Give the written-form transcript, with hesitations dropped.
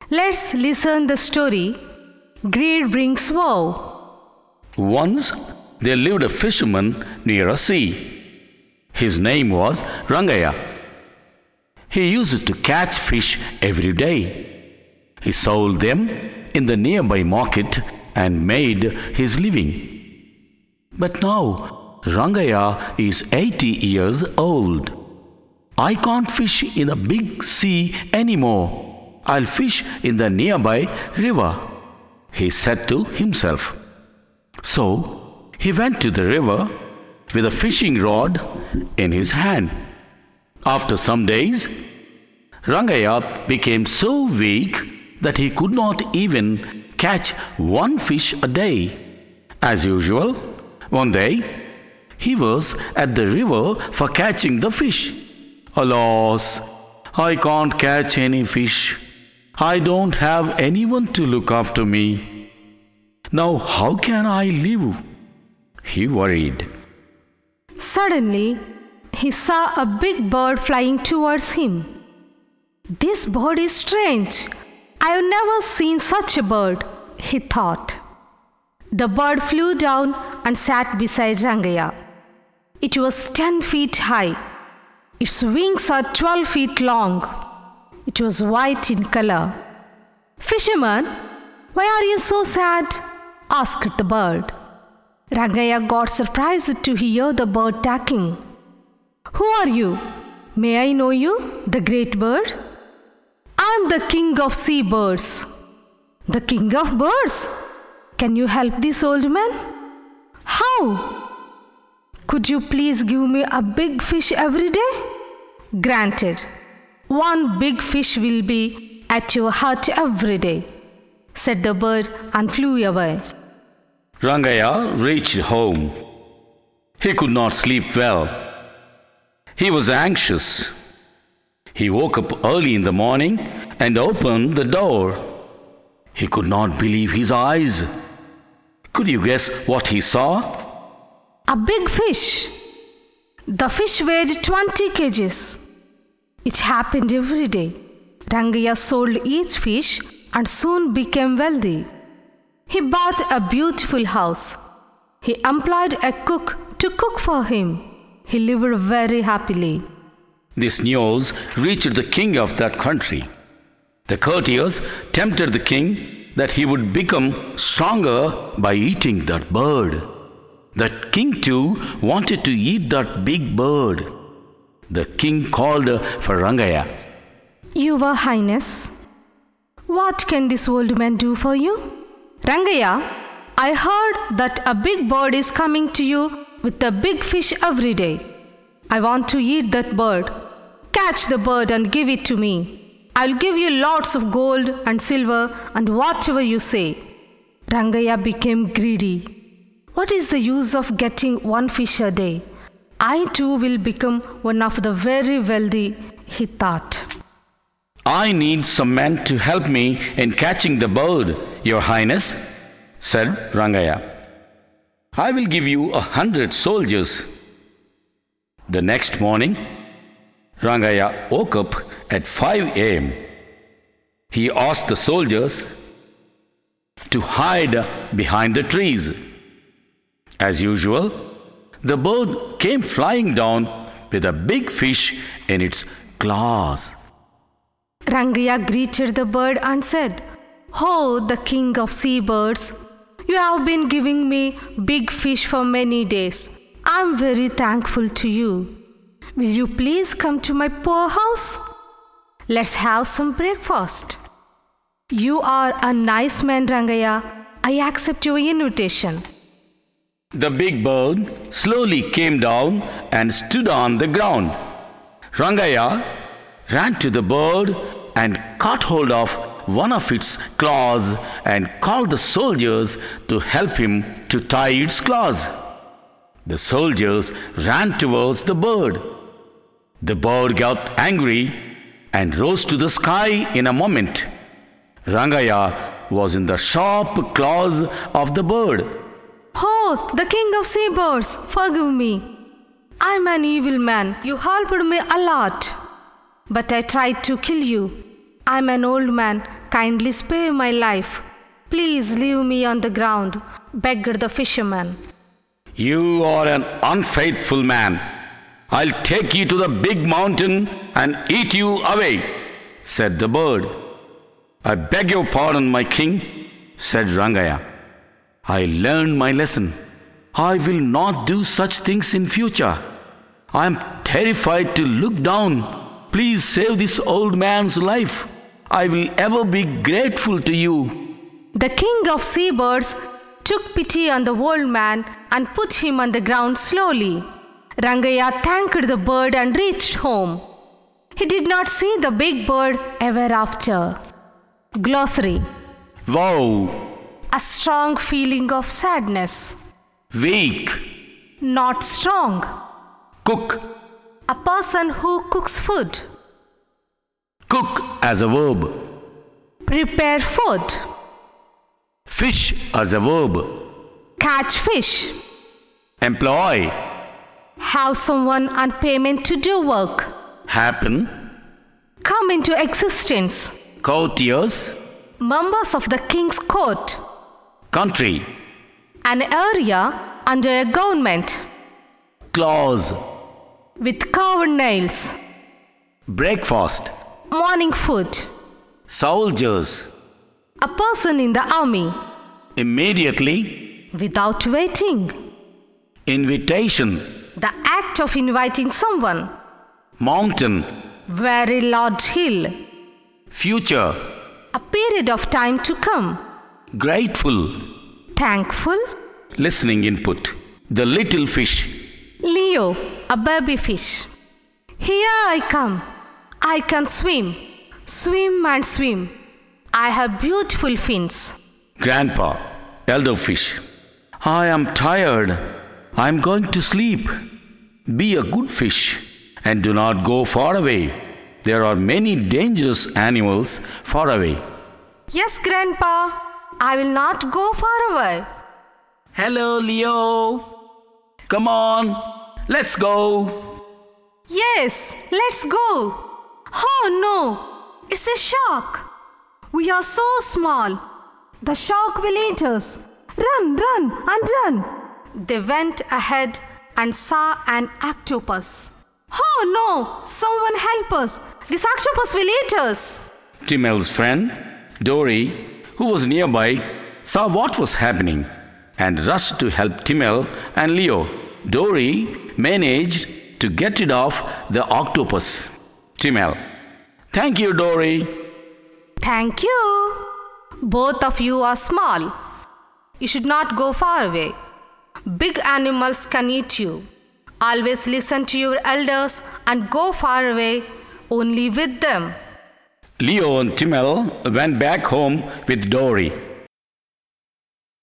Let's listen the story. Greed brings woe. Once there lived a fisherman near a sea. His name was Rangaya. He used to catch fish every day. He sold them in the nearby market and made his living. But now Rangaya is 80 years old. I can't fish in a big sea anymore. I'll fish in the nearby river, he said to himself. So he went to the river with a fishing rod in his hand. After some days, Rangaya became so weak that he could not even catch one fish a day. As usual, one day he was at the river for catching the fish. Alas, I can't catch any fish. I don't have anyone to look after me. Now how can I live? He worried. Suddenly, he saw a big bird flying towards him. This bird is strange. I have never seen such a bird, he thought. The bird flew down and sat beside Rangaya. It was 10 feet high. Its wings are 12 feet long. It was white in color. "Fisherman, why are you so sad?" asked the bird. Rangaya got surprised to hear the bird talking. "Who are you? May I know you, the great bird?" "I am the king of sea birds." "The king of birds? Can you help this old man?" "How?" "Could you please give me a big fish every day?" "Granted. One big fish will be at your hut every day," said the bird and flew away. Rangaya reached home. He could not sleep well. He was anxious. He woke up early in the morning and opened the door. He could not believe his eyes. Could you guess what he saw? A big fish. The fish weighed 20 kgs. It happened every day. Rangaya sold each fish and soon became wealthy. He bought a beautiful house. He employed a cook to cook for him. He lived very happily. This news reached the king of that country. The courtiers tempted the king that he would become stronger by eating that bird. The king too wanted to eat that big bird. The king called for Rangaya. "Your Highness, what can this old man do for you?" "Rangaya, I heard that a big bird is coming to you with a big fish every day. I want to eat that bird. Catch the bird and give it to me. I'll give you lots of gold and silver and whatever you say." Rangaya became greedy. What is the use of getting one fish a day? I too will become one of the very wealthy, he thought. "I need some men to help me in catching the bird, Your Highness," said Rangaya. "I will give you 100 soldiers." The next morning, Rangaya woke up at 5 a.m. He asked the soldiers to hide behind the trees. As usual, the bird came flying down with a big fish in its claws. Rangaya greeted the bird and said, "Oh, the king of seabirds, you have been giving me big fish for many days. I am very thankful to you. Will you please come to my poor house? Let's have some breakfast." "You are a nice man, Rangaya. I accept your invitation." The big bird slowly came down and stood on the ground. Rangaya ran to the bird and caught hold of one of its claws and called the soldiers to help him to tie its claws. The soldiers ran towards the bird. The bird got angry and rose to the sky in a moment. Rangaya was in the sharp claws of the bird. "Oh, the king of seabirds, forgive me. I'm an evil man. You helped me a lot, but I tried to kill you. I'm an old man. kindly spare my life. Please leave me on the ground, begged the fisherman. You are an unfaithful man. I'll take you to the big mountain and eat you away, said the bird. I beg your pardon, my king, said Rangaya. I learned my lesson. I will not do such things in future. I am terrified to look down. Please save this old man's life. I will ever be grateful to you. The king of seabirds took pity on the old man and put him on the ground slowly. Rangaya thanked the bird and reached home. He did not see the big bird ever after. Glossary. Wow. A strong feeling of sadness. Weak. Not strong. Cook. A person who cooks food. Cook as a verb. Prepare food. Fish as a verb. Catch fish. Employ. Have someone on payment to do work. Happen. Come into existence. Courtiers. Members of the king's court. Country. An area under a government. Clause. With carved nails. Breakfast. Morning food. Soldiers. A person in the army. Immediately. Without waiting. Invitation. The act of inviting someone. Mountain. Very large hill. Future. A period of time to come. Grateful. Thankful. Listening input. The little fish. Leo, a baby fish. Here I come. I can swim. Swim and swim. I have beautiful fins. Grandpa. Elder fish. I am tired. I am going to sleep. Be a good fish and do not go far away. There are many dangerous animals far away. Yes, Grandpa. I will not go far away. Hello, Leo. Come on. Let's go. Yes, let's go. Oh no, it's a shark. We are so small. The shark will eat us. Run, run, and run. They went ahead and saw an octopus. Oh no, someone help us. This octopus will eat us. Timmel's friend, Dory, who was nearby, saw what was happening and rushed to help Timmel and Leo. Dory managed to get rid of the octopus. Timmel. Thank you, Dory. Thank you. Both of you are small. You should not go far away. Big animals can eat you. Always listen to your elders and go far away only with them. Leo and Timmel went back home with Dory.